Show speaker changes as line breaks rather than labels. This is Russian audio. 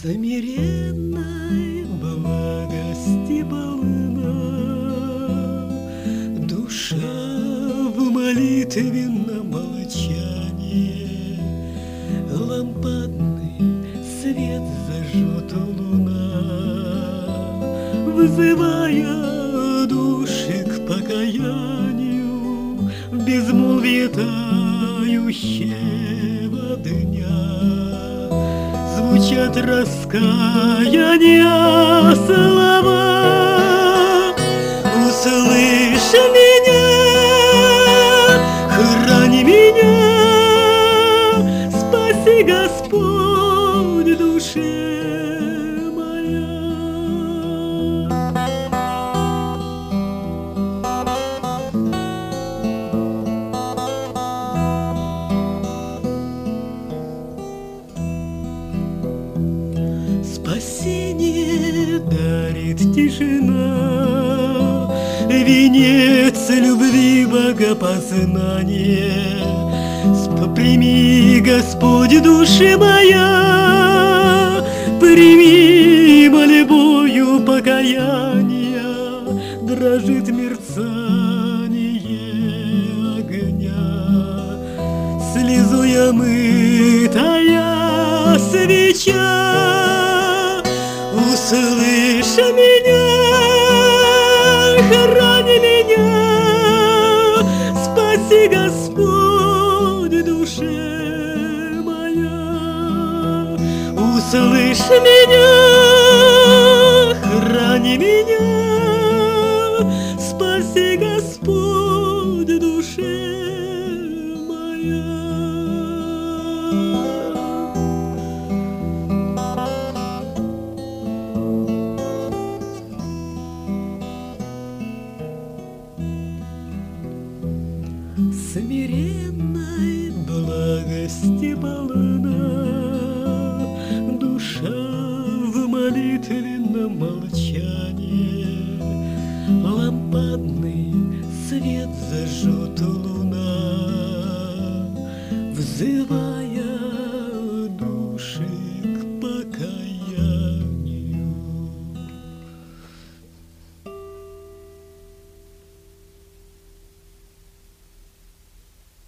Смиренной благости полна душа в молитвенном молчании. Лампадный свет зажжет луна, вызывая души к покаянию в безмолвие тающего дня. Звучат раскаяния слова. Услышь меня, храни меня, спаси, Господь, душе моя. Спасение дарит тишина, венец любви богопознания. Прими, Господь, душа моя, прими мольбою покаяния. Дрожит мерцание огня, слезой омытая свеча. Услышь меня, храни меня, спаси, Господь, душе моя. Услышь меня, храни меня, спаси, Господь, душе моя. Смиренной благости полна душа в молитвенном молчании. Лампадный свет зажжет луна, взывая